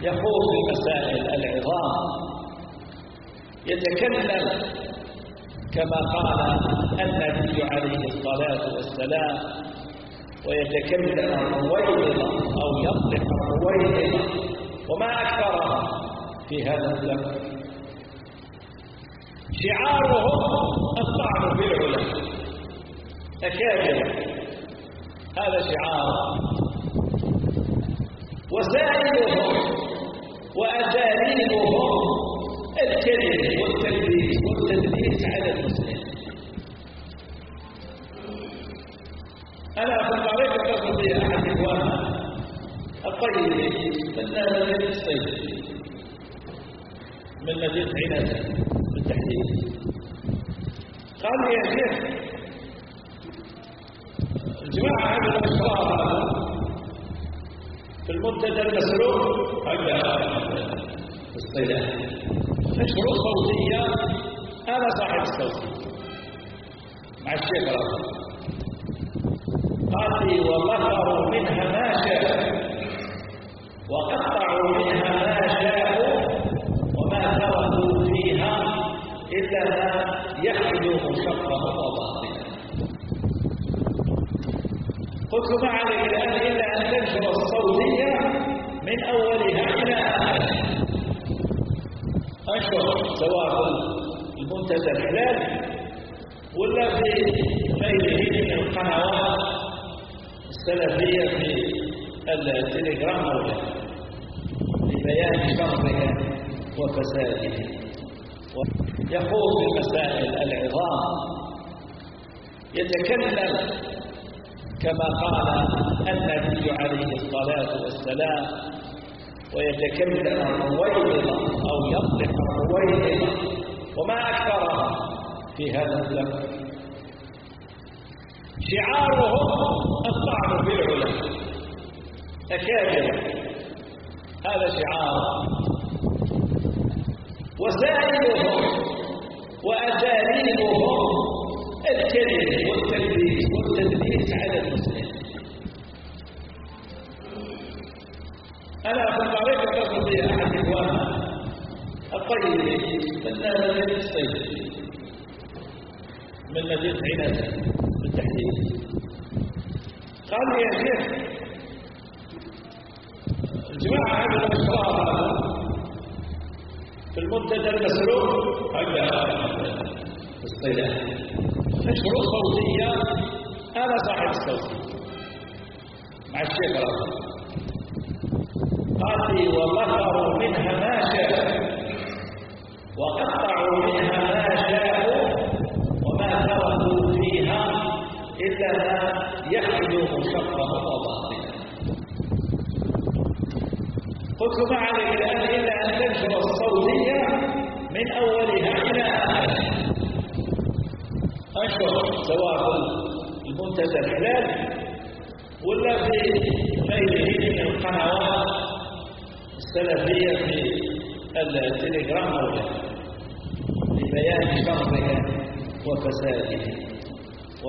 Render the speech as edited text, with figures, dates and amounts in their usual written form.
يخوض في مسائل العظام، يتكلم كما قال النبي عليه الصلاة والسلام، ويتكلم رويضا أو يطلق رويضا، وما أكثر في هذا الزمن. شعارهم الطعن في العلماء أكابر، هذا شعار. وسائلهم وأساليبهم الكذب والتدليس على المسلم. أنا أخذ عليك أخذ لي أحد إخواننا الطيب من مدينة الصيف، من مدينة عناد بالتحديد، قال لي يا شيخ الجماعة هذا الأشرار هذا في المنتدى المسروق هذا في الصيدلة مشروع صوتية، أنا صاحب الصوت مع الشيخ رافع، قال لي وظهروا منها ما شاء وقطعوا منها ما شاءوا وما تركوا فيها إلا ما يحلو شره وباطنه. قلت ما عليك الآن إلا أن تنشر الصوتية من أولها إلى آخرها، أنشر سواء المنتدى الحلال ولا في غيره من القنوات السلفية في التليجرام أو لبيان شره وفساده. يخوض في مسائل العظام، يتكلم كما قال النبي عليه الصلاة والسلام، ويتكلم رويضا أو يطلق رويضا، وما أكثر في هذا الزمن. شعارهم الطعن في العلماء أكابر، هذا شعار. وسائلهم وأساليبهم الكذب والتدليس على المسلم. أنا أخذ عليك أخذ لي أحد إخواننا الطيب من مدينة الصيف، من مدينة عناد بالتحديد، قال لي يا شيخ الجماعة هذا الأشرار هذا في المنتدى المسروق هذا في الصيدلة مشروع صوتية، أنا صاحب الصوت مع الشيخ رافع، قال لي وظهروا منها ما شاء وقطعوا منها ما شاءوا وما تركوا فيها إلا ما يحلو شره وباطنه. قلت ما عليك الآن إلا أن تنشر الصوتية من أولها إلى آخرها، أنشر سواء المنتدى الحلال ولا في غيره من القنوات السلفية في التليجرام أو لبيان شره وفساده.